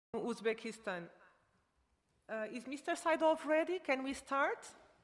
Uzbekistan. Is Mr. Saidov ready? Can we start?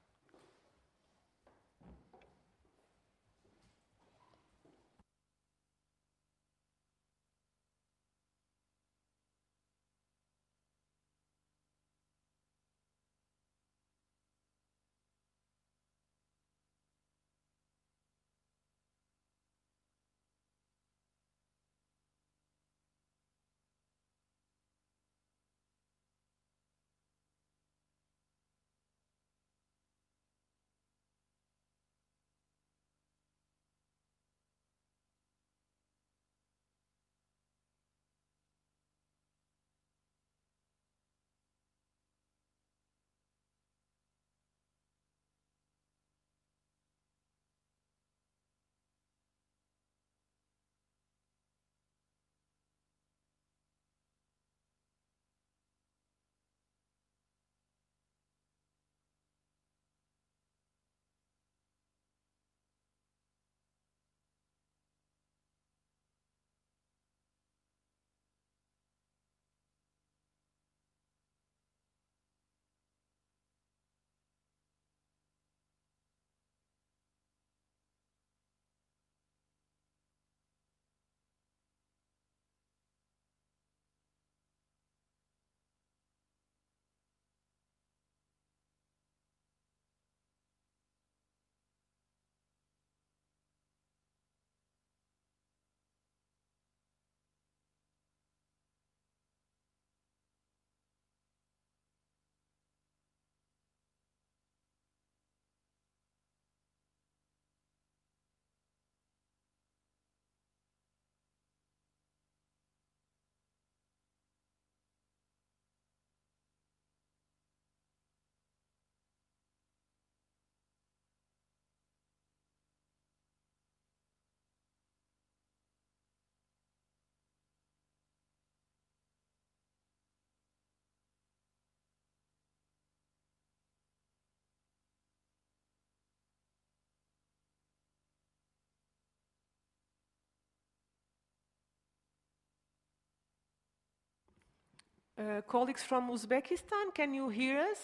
Colleagues from Uzbekistan, can you hear us?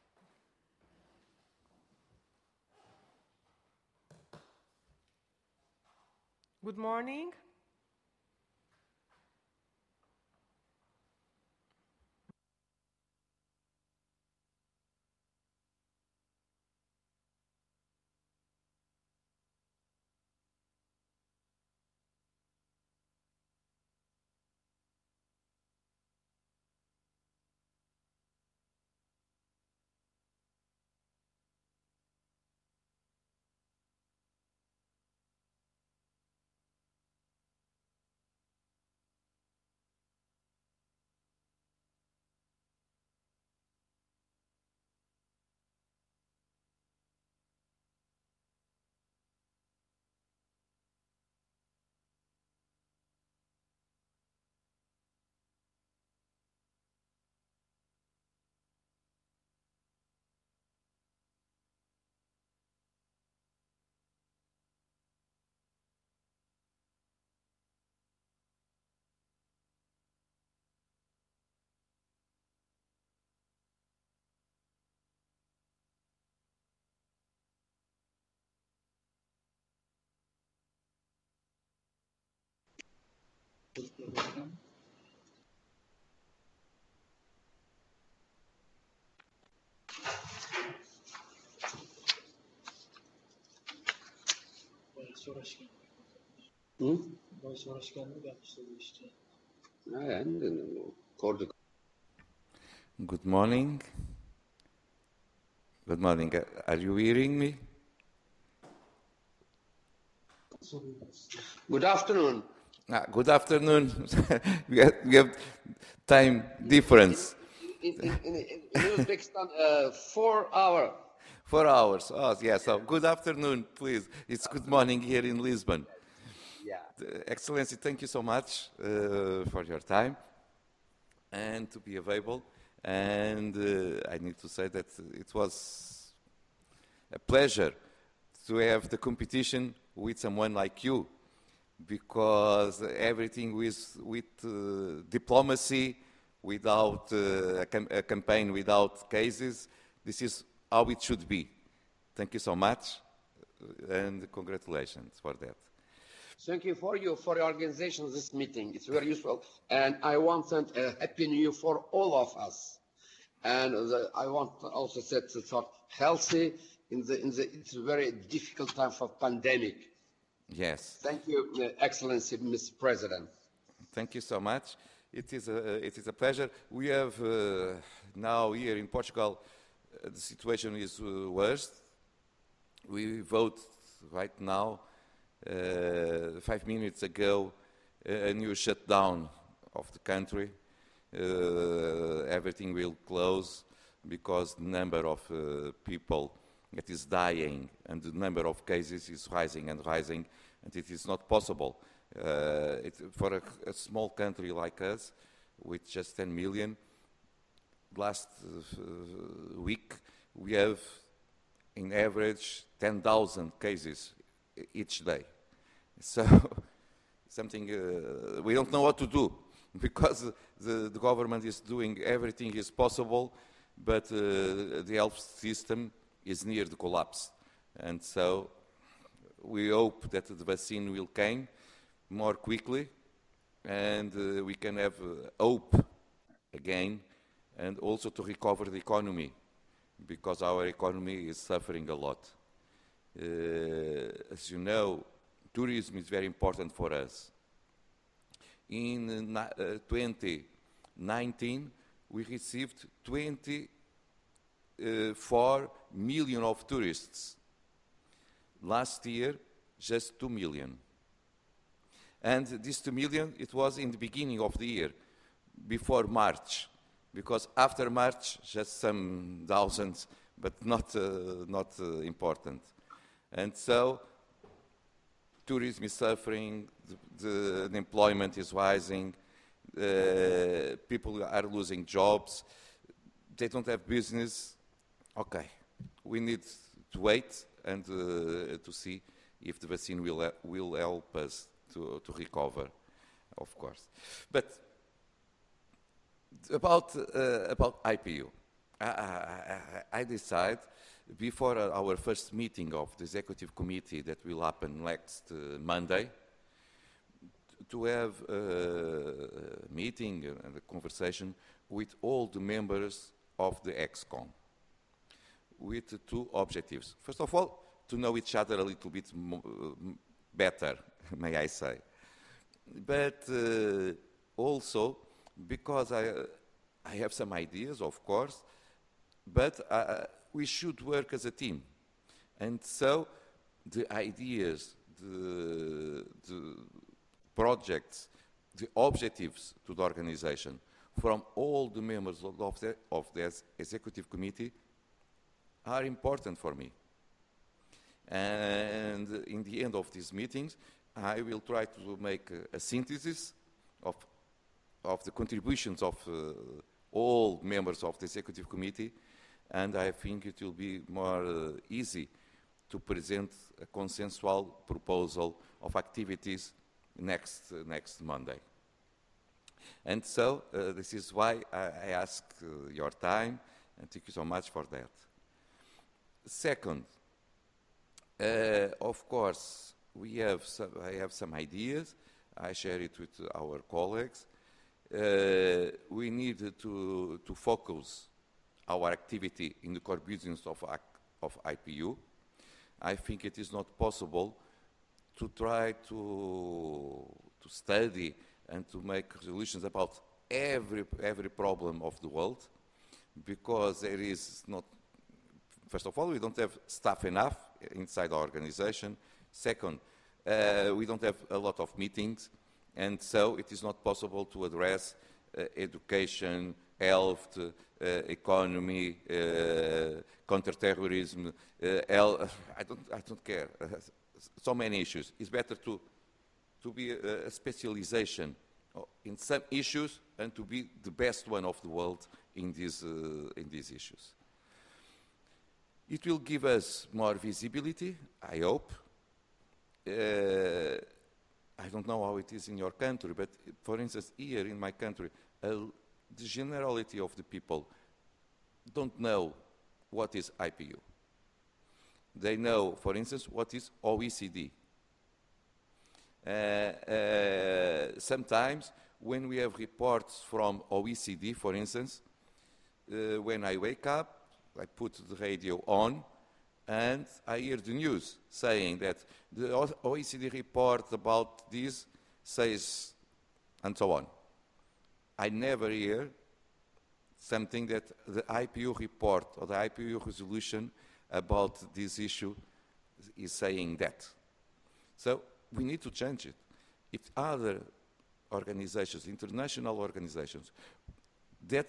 Good morning. Good morning. Good morning. Are you hearing me? Good afternoon. Good afternoon. we have time difference. In Uzbekistan, 4 hours. 4 hours. Oh, yeah. So good afternoon, please. It's good morning here in Lisbon. Yeah. Excellency, thank you so much for your time and to be available. And I need to say that it was a pleasure to have the competition with someone like you, because everything with diplomacy, without a campaign without cases. This is how it should be. Thank you so much, and congratulations for that. Thank you for your organization of this meeting. It's very useful, and I want to send a happy new year for all of us. And I want to also say to start healthy it's a very difficult time for pandemic. Yes. Thank you, Excellency, Mr. President. Thank you so much. It is a pleasure. We have now here in Portugal, the situation is worse. We vote right now, 5 minutes ago, a new shutdown of the country. Everything will close because the number of people that is dying and the number of cases is rising and rising, and it is not possible. For a small country like us, with just 10 million, last week we have, in average, 10,000 cases each day. So, something we don't know what to do, because the government is doing everything is possible, but the health system is near the collapse. And so, we hope that the vaccine will come more quickly, and we can have hope again, and also to recover the economy, because our economy is suffering a lot. As you know, tourism is very important for us. In 2019, we received 24 million of tourists. Last year, just 2 million. And this 2 million, it was in the beginning of the year, before March, because after March, just some thousands, but not important. And so, tourism is suffering, the unemployment is rising, people are losing jobs, they don't have business. Okay, we need to wait and to see if the vaccine will help us to recover, of course. But about IPU, I decide before our first meeting of the executive committee that will happen next Monday, to have a meeting and a conversation with all the members of the ExCom, with two objectives. First of all, to know each other a little bit better, may I say. But also, because I have some ideas, of course, but we should work as a team. And so, the ideas, the projects, the objectives to the organization from all the members of the executive committee are important for me. And in the end of these meetings, I will try to make a synthesis of the contributions of all members of the executive committee, and I think it will be more easy to present a consensual proposal of activities next Monday. And so, this is why I ask your time, and thank you so much for that. Second, of course, I have some ideas. I share it with our colleagues. We need to focus our activity in the core business of IPU. I think it is not possible to try to study and to make resolutions about every problem of the world, because there is not. First of all, we don't have staff enough inside our organization. Second, we don't have a lot of meetings, and so it is not possible to address education, health, economy, counterterrorism. I don't care. So many issues. It's better to be a specialization in some issues and to be the best one of the world in these issues. It will give us more visibility, I hope. I don't know how it is in your country, but for instance, here in my country, a the generality of the people don't know what is IPU. They know, for instance, what is OECD. Sometimes when we have reports from OECD, for instance, when I wake up, I put the radio on, and I hear the news saying that the OECD report about this says, and so on. I never hear something that the IPU report or the IPU resolution about this issue is saying that. So we need to change it. If other organizations, international organizations, that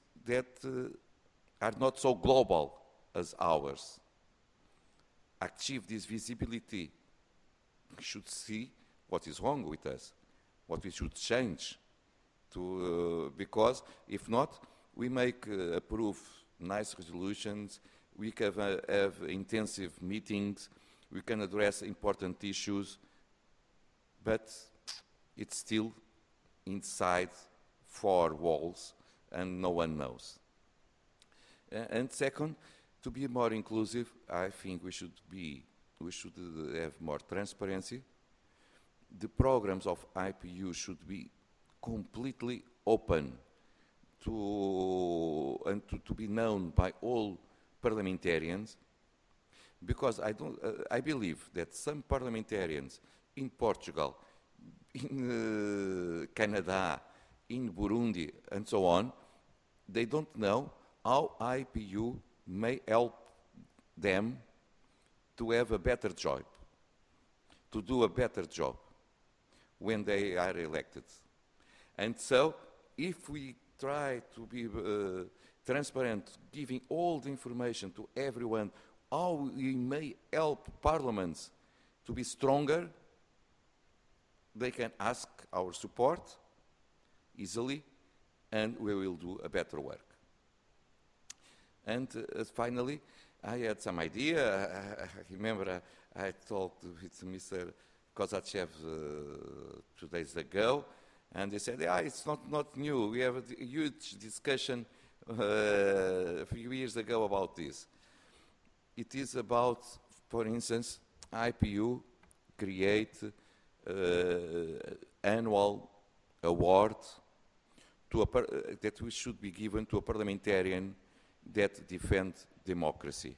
are not so global as ours, achieve this visibility, we should see what is wrong with us, what we should change. Because if not, we make approve nice resolutions, we can have intensive meetings, we can address important issues, but it's still inside four walls and no one knows. And second, to be more inclusive, I think we should have more transparency. The programs of IPU should be completely open to be known by all parliamentarians, because I believe that some parliamentarians in Portugal, in Canada, in Burundi, and so on, they don't know how IPU may help them to have a better job, to do a better job when they are elected. And so, if we try to be transparent, giving all the information to everyone, how we may help parliaments to be stronger, they can ask our support easily, and we will do a better work. And finally, I had some idea. I remember I talked with Mr. Kozachev 2 days ago, and they said, yeah, it's not new. We have a huge discussion a few years ago about this. It is about, for instance, IPU create annual award that we should be given to a parliamentarian that defends democracy.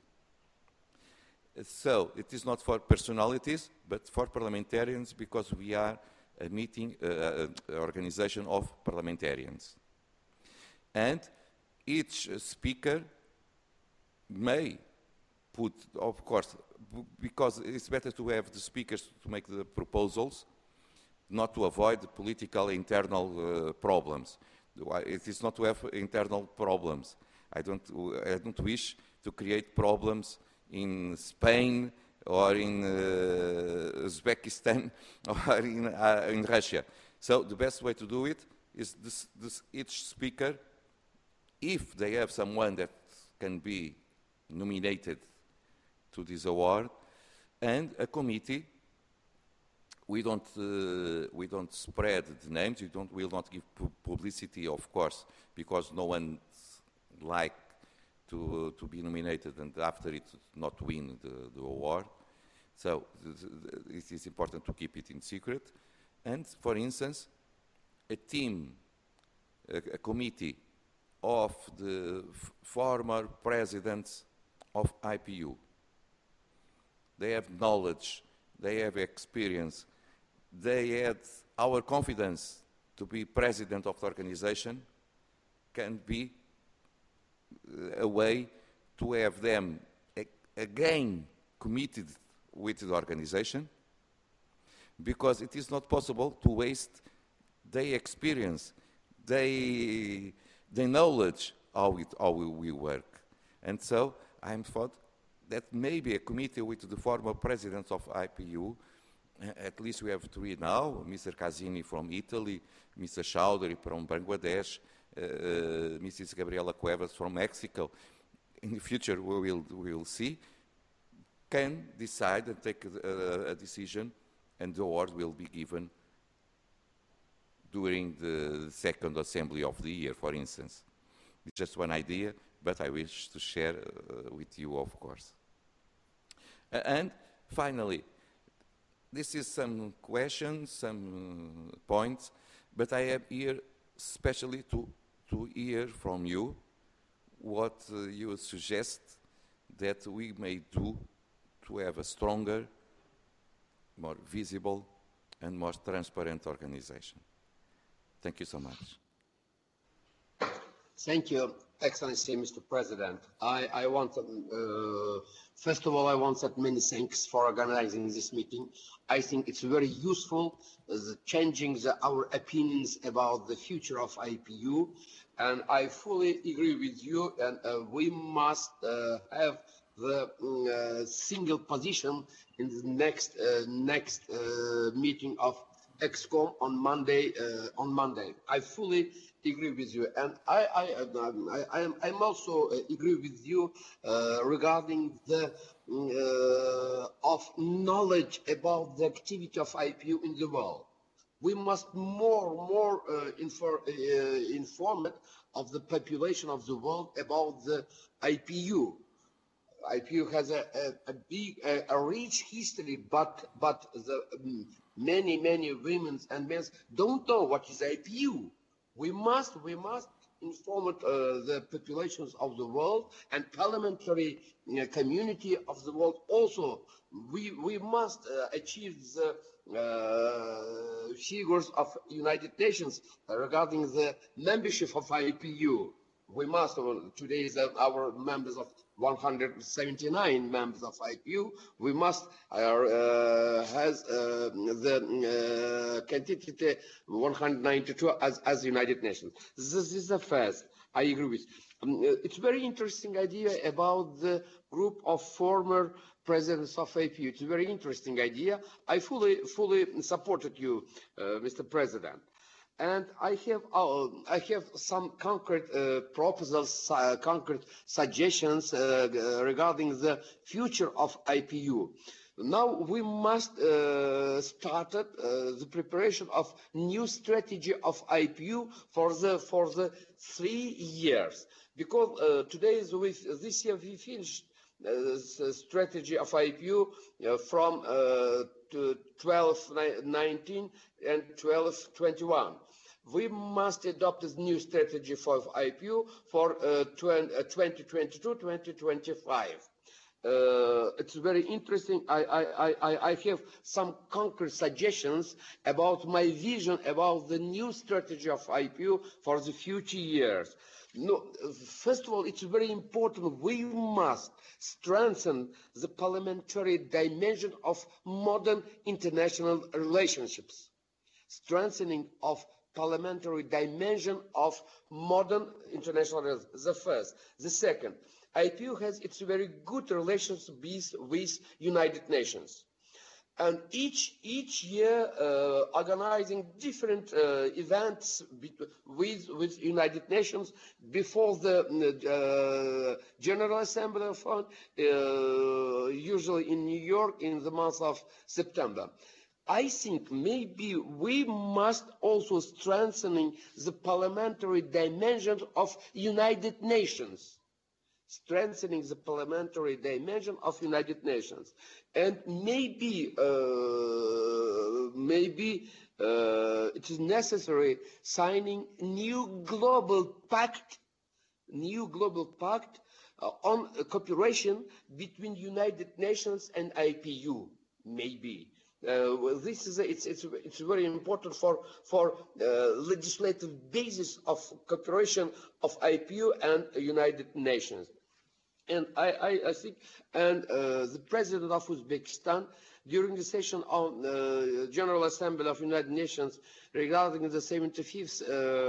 So it is not for personalities, but for parliamentarians, because we are a meeting, organization of parliamentarians. And each speaker may put, of course, because it's better to have the speakers to make the proposals, not to avoid the political internal problems. It is not to have internal problems. I don't wish to create problems in Spain or in Uzbekistan or in Russia. So the best way to do it is each speaker, if they have someone that can be nominated to this award, and a committee. We don't spread the names. We will not give publicity, of course, because no one like to be nominated and after it not win the award. So it is important to keep it in secret. And for instance, a team, a committee of the former presidents of IPU. They have knowledge, they have experience, they had our confidence to be president of the organization, can be a way to have them again committed with the organization, because it is not possible to waste their experience, their knowledge, how we work. And so I'm thought that maybe a committee with the former presidents of IPU, at least we have three now, Mr. Casini from Italy, Mr. Chowdhury from Bangladesh, Mrs. Gabriela Cuevas from Mexico. In the future, we will see, can decide and take a decision, and the award will be given during the second assembly of the year, for instance. It's just one idea, but I wish to share with you, of course. And finally, this is some questions, some points, but I am here especially to hear from you what you suggest that we may do to have a stronger, more visible, and more transparent organization. Thank you so much. Thank you, Excellency, Mr. President. I want, first of all, I want to say many thanks for organizing this meeting. I think it's very useful, changing our opinions about the future of IPU, and I fully agree with you, and we must have the single position in the next meeting of ExCom on Monday. I fully agree with you, and I'm also agree with you regarding the of knowledge about the activity of IPU in the world. We must more inform of the population of the world about the IPU. IPU has a big, a rich history, but the many women and men don't know what is IPU. We must inform the populations of the world and parliamentary community of the world also. We must achieve the figures of United Nations regarding the membership of IPU. We must, today our members of 179 members of IPU, we must has the quantity 192 as United Nations. This is the first. I agree with. It's very interesting idea about the group of former presidents of IPU. It's a very interesting idea. I fully supported you, Mr. President. And I have some concrete proposals, concrete suggestions regarding the future of IPU. Now we must start the preparation of new strategy of IPU for the 3 years, because today with this year we finished the strategy of IPU from 12-19 and 12-21. We must adopt a new strategy for IPU for 2022-2025. It's very interesting. I have some concrete suggestions about my vision about the new strategy of IPU for the future years. No, first of all, it's very important. We must strengthen the parliamentary dimension of modern international relationships. Strengthening of parliamentary dimension of modern international relations. The first. The second, IPU has its very good relations with United Nations. And each year organizing different events with United Nations before the General Assembly of UN, usually in New York in the month of September. I think maybe we must also strengthening the parliamentary dimension of United Nations. Strengthening the parliamentary dimension of United Nations. And maybe it is necessary signing new global pact on cooperation between United Nations and IPU, maybe. Well, this is it's very important for legislative basis of cooperation of IPU and United Nations. And I think, and the President of Uzbekistan, during the session on the General Assembly of United Nations regarding the 75th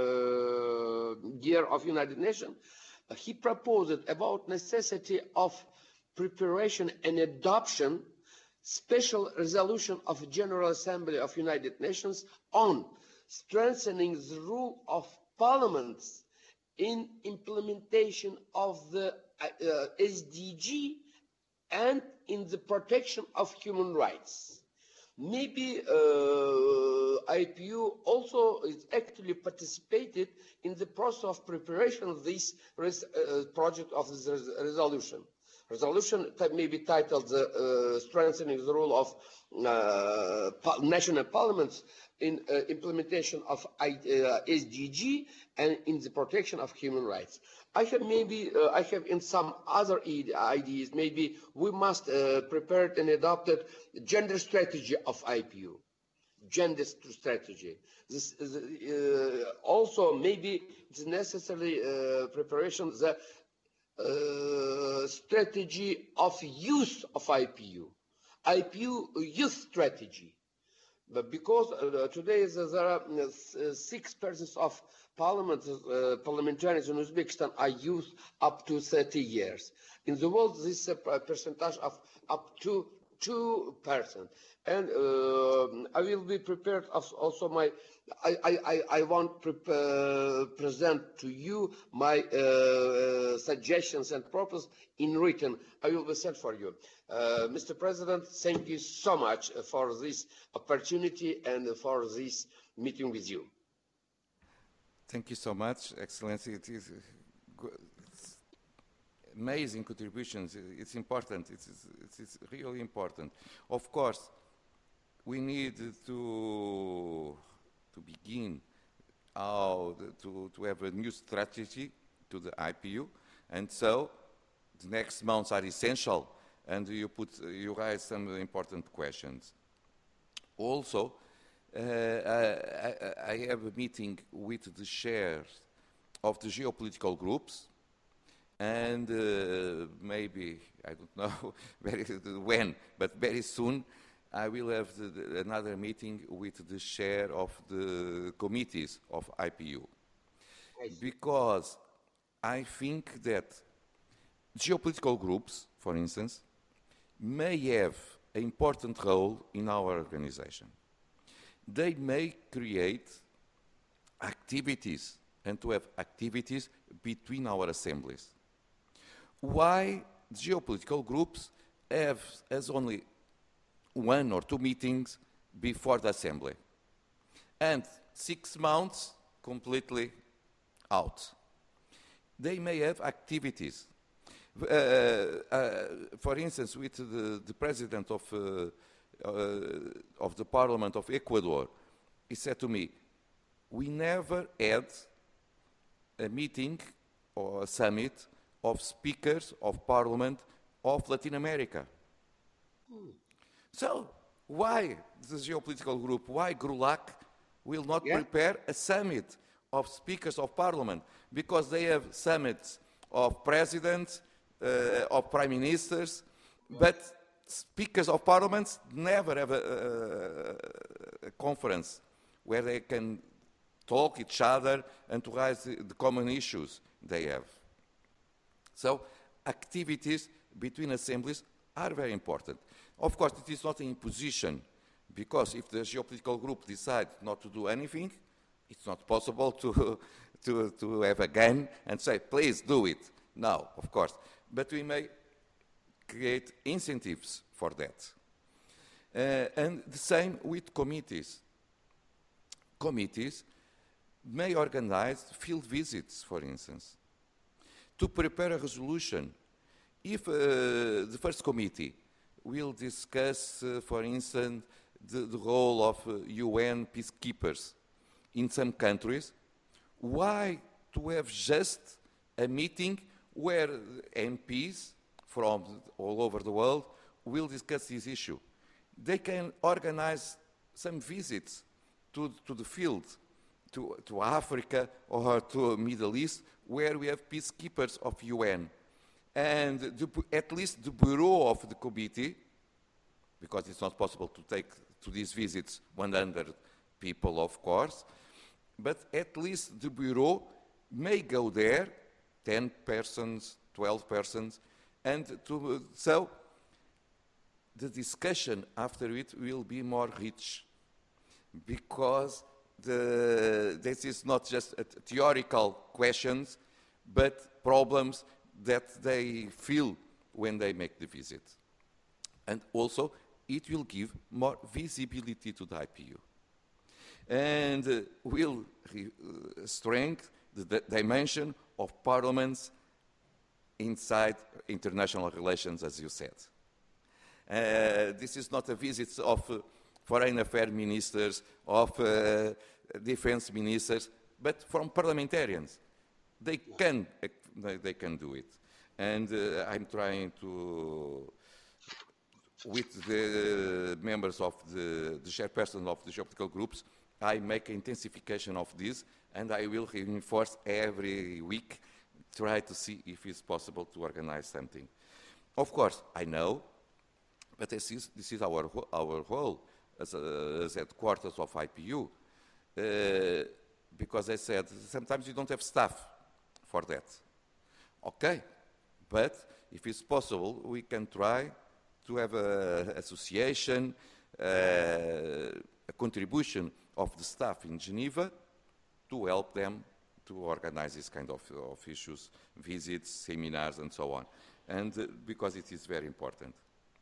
year of United Nations, he proposed about necessity of preparation and adoption special resolution of General Assembly of United Nations on strengthening the role of parliaments in implementation of the SDG and in the protection of human rights. maybe IPU also is actually participated in the process of preparation of this project of this resolution. Resolution may be titled Strengthening the Role of National Parliaments in implementation of SDG and in the protection of human rights. I have in some other ideas, maybe we must prepare and adopt a gender strategy of IPU. Gender strategy. This is, also maybe it's necessary preparation the strategy of use of IPU youth strategy. But because today there are 6 persons of parliament, parliamentarians in Uzbekistan are youth up to 30 years. In the world, this is a percentage of up to 2%. And I will be prepared also I want to present to you my suggestions and proposals in written. I will be sent for you. Mr. President, thank you so much for this opportunity and for this meeting with you. Thank you so much, Excellency. It is amazing contributions. It's important. It's really important. Of course, we need to begin to have a new strategy to the IPU, and so the next months are essential. And you raise some important questions. Also, I have a meeting with the chairs of the geopolitical groups, and maybe, I don't know when, but very soon, I will have another meeting with the chair of the committees of IPU. Because I think that geopolitical groups, for instance, may have an important role in our organization. They may create activities and to have activities between our assemblies. Why geopolitical groups have as only 1 or 2 meetings before the assembly and 6 months completely out? They may have activities. For instance, with the president of the Parliament of Ecuador, he said to me, we never had a meeting or a summit of speakers of Parliament of Latin America. So why the geopolitical group, why GRULAC will not prepare a summit of speakers of Parliament? Because they have summits of presidents, of prime ministers, but speakers of parliaments never have a conference where they can talk each other and to raise the common issues they have. So activities between assemblies are very important. Of course, it is not an imposition, because if the geopolitical group decides not to do anything, it's not possible to have a gun and say, please do it. No, of course. But we may create incentives for that. And the same with committees. Committees may organize field visits, for instance, to prepare a resolution. If the first committee will discuss, for instance, the role of UN peacekeepers in some countries, why to have just a meeting where MPs from all over the world will discuss this issue? They can organize some visits to the field, to Africa or to Middle East, where we have peacekeepers of UN. And at least the bureau of the committee, because it's not possible to take to these visits 100 people, of course, but at least the bureau may go there, 10 persons, 12 persons, and so the discussion after it will be more rich, because this is not just theoretical questions, but problems that they feel when they make the visit. And also it will give more visibility to the IPU. And will strengthen the dimension of parliaments inside international relations, as you said. This is not a visit of foreign affairs ministers, of defense ministers, but from parliamentarians. They can do it. And I'm trying to, with the members of the chairperson of the geopolitical groups, I make intensification of this, and I will reinforce every week, try to see if it's possible to organize something. Of course, I know, but this is our role as headquarters of IPU, because I said sometimes you don't have staff for that. Okay, but if it's possible, we can try to have an association, a contribution of the staff in Geneva to help them to organize this kind of issues, visits, seminars, and so on, and because it is very important.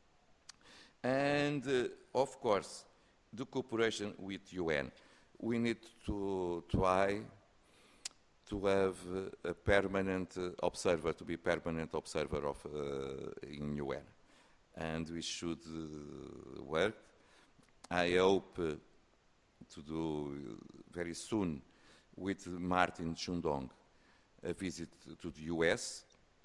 And of course, the cooperation with UN. We need to try to have a permanent observer, to be permanent observer of in UN, and we should work. I hope to do very soon with Martin Chundong a visit to the US,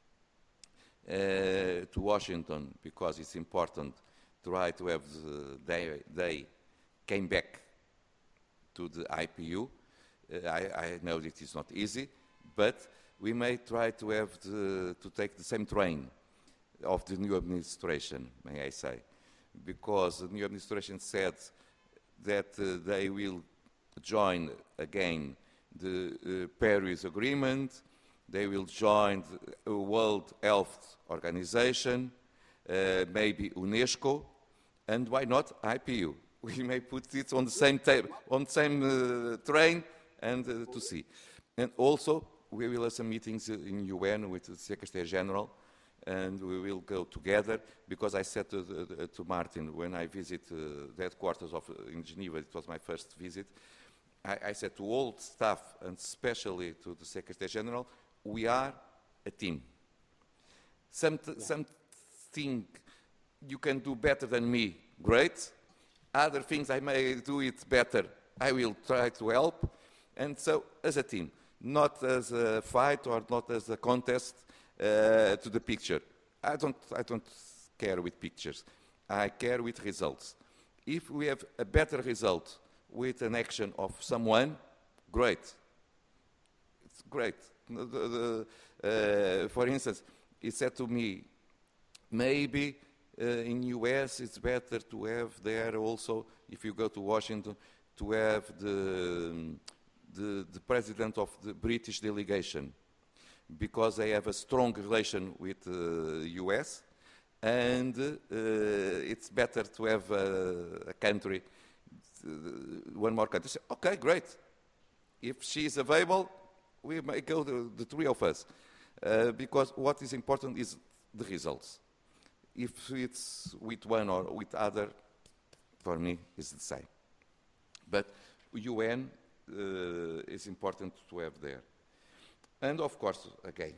to Washington, because it's important to try to have they came back to the IPU. I know that it's not easy, but we may try to have to take the same train of the new administration, may I say, because the new administration said that they will join again the Paris Agreement, they will join the World Health Organization, maybe UNESCO, and why not IPU? We may put it on the same on the same train and to see. And also, we will have some meetings in UN with the Secretary General, and we will go together, because I said to Martin, when I visit the headquarters in Geneva, it was my first visit, I said to all staff, and especially to the Secretary General, we are a team. Something you can do better than me, great. Other things I may do it better, I will try to help. And so, as a team, not as a fight or not as a contest to the picture. I don't care with pictures. I care with results. If we have a better result with an action of someone, great. It's great. For instance, he said to me, maybe in US it's better to have there also, if you go to Washington, to have the president of the British delegation, because they have a strong relation with the US, and it's better to have a country, one more country. Okay, great. If she is available, we may go the three of us, because what is important is the results. If it's with one or with other, for me, it's the same. But UN is important to have there. And of course, again,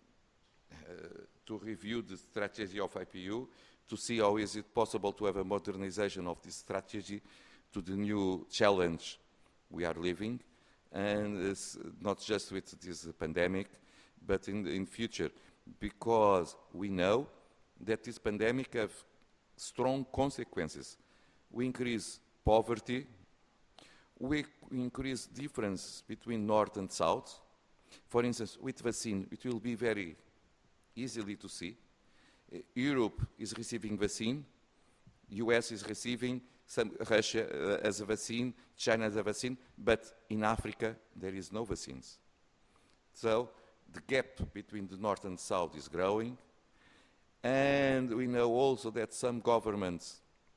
to review the strategy of IPU, to see how is it possible to have a modernization of this strategy to the new challenge we are living, and it's not just with this pandemic, but in future, because we know that this pandemic have strong consequences. We increase poverty, we increase difference between North and South. For instance, with vaccine, it will be very easily to see. Europe is receiving vaccine, US is receiving Russia as a vaccine, China as a vaccine, but in Africa there is no vaccines. So the gap between the North and South is growing, and we know also that some governments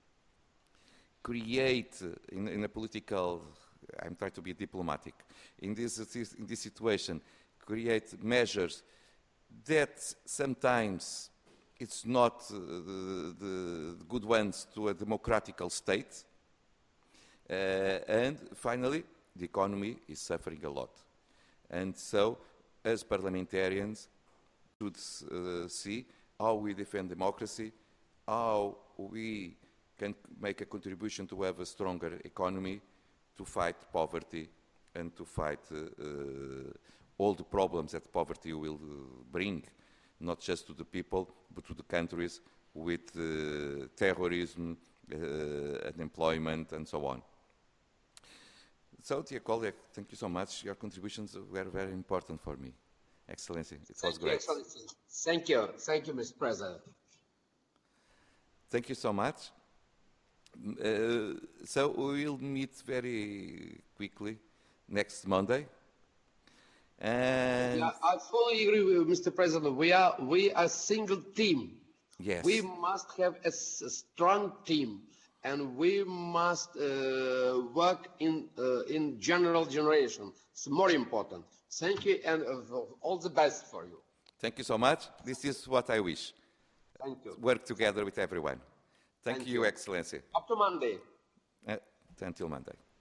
create in a political, I'm trying to be diplomatic, in this situation, create measures that sometimes it's not the good ones to a democratical state. And finally, the economy is suffering a lot. And so, as parliamentarians, should see how we defend democracy, how we can make a contribution to have a stronger economy, to fight poverty, and to fight all the problems that poverty will bring, not just to the people, but to the countries with terrorism, unemployment, and so on. So, dear colleague, thank you so much. Your contributions were very important for me. Excellency, it was great. Excellency. Thank you. Thank you, Mr. President. Thank you so much. So we will meet very quickly next Monday. And Yeah, I fully agree with you, Mr. President. We are a single team. yes, We must have a strong team, and we must work in general generation. It's more important. Thank you, and all the best for you. thank you so much. This is what I wish. Thank you. Work together with everyone. Thank Thank you, you. Excellency. Up to Monday. Until Monday.